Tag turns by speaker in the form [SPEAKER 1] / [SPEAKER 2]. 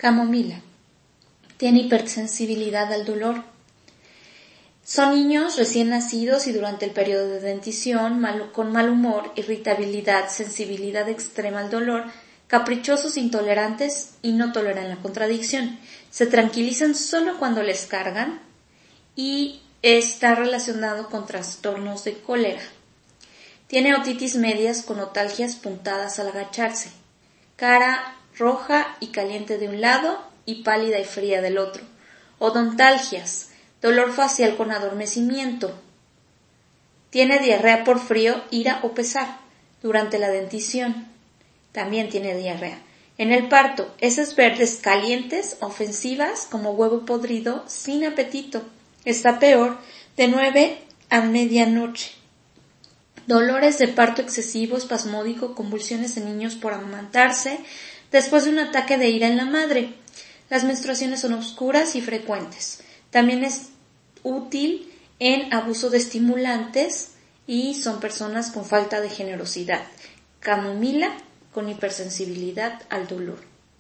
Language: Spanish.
[SPEAKER 1] Camomila. Tiene hipersensibilidad al dolor. Son niños recién nacidos y durante el periodo de dentición, con mal humor, irritabilidad, sensibilidad extrema al dolor, caprichosos, intolerantes y no toleran la contradicción. Se tranquilizan solo cuando les cargan y está relacionado con trastornos de cólera. Tiene otitis medias con otalgias puntadas al agacharse, cara roja y caliente de un lado y pálida y fría del otro. Odontalgias, dolor facial con adormecimiento. Tiene diarrea por frío, ira o pesar. Durante la dentición también tiene diarrea. En el parto, heces verdes calientes, ofensivas, como huevo podrido, sin apetito. Está peor de 9 a medianoche. Dolores de parto excesivo, espasmódico, convulsiones en niños por amamantarse, después de un ataque de ira en la madre. Las menstruaciones son oscuras y frecuentes. También es útil en abuso de estimulantes y son personas con falta de generosidad. Camomila con hipersensibilidad al dolor.